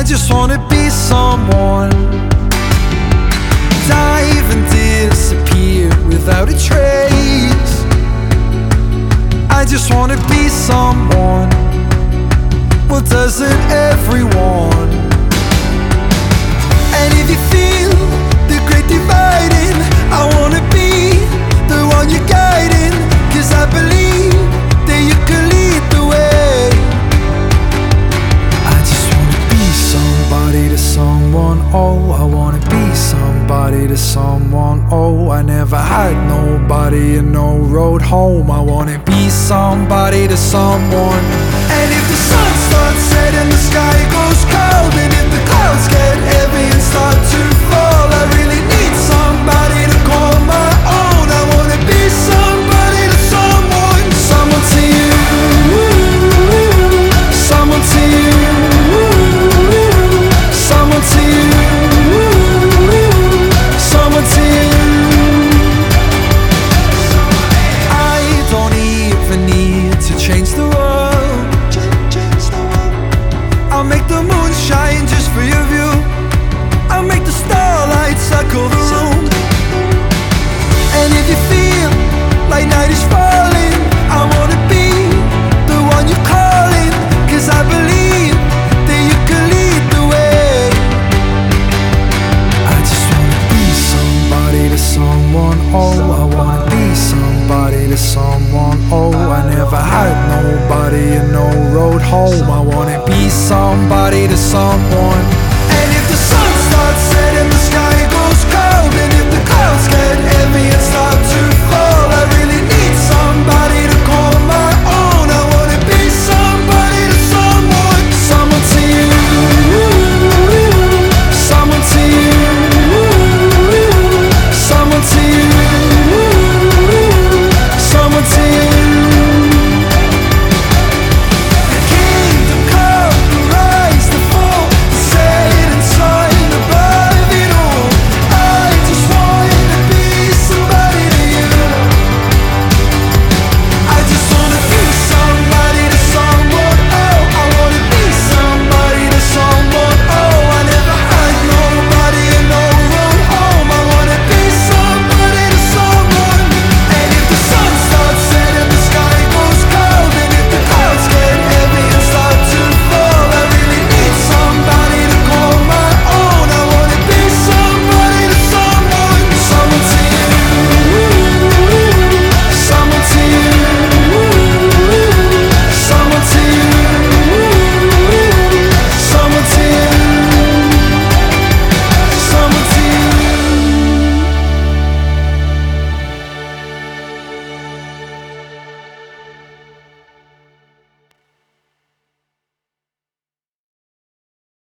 just wanna be someone. Dive and disappear without a trace. I just wanna be someone. Well, doesn't everyone? And if you feel the great dividing, I wanna be the one you're guiding, 'cause I believe that you can lead the way. I just wanna be somebody to someone, oh, I wanna be somebody to someone, oh, I never had nobody and no road home. I wanna be somebody to someone. And if the sun starts setting, the sky goes cold, and if the clouds get heavy and start to fall, I really need somebody to call my own. I wanna be somebody to someone. Someone to you, someone to you, someone to you, someone to you. I don't even need to change the world. I'll make the moon shine just for your view. I'll make the starlight circle the room. And if you feel like night is falling, I wanna be the one you're calling, 'cause I believe that you can lead the way. I just wanna be somebody to someone, oh, I wanna be somebody to someone, oh, I never had nobody and no road home. I wanna be somebody to someone.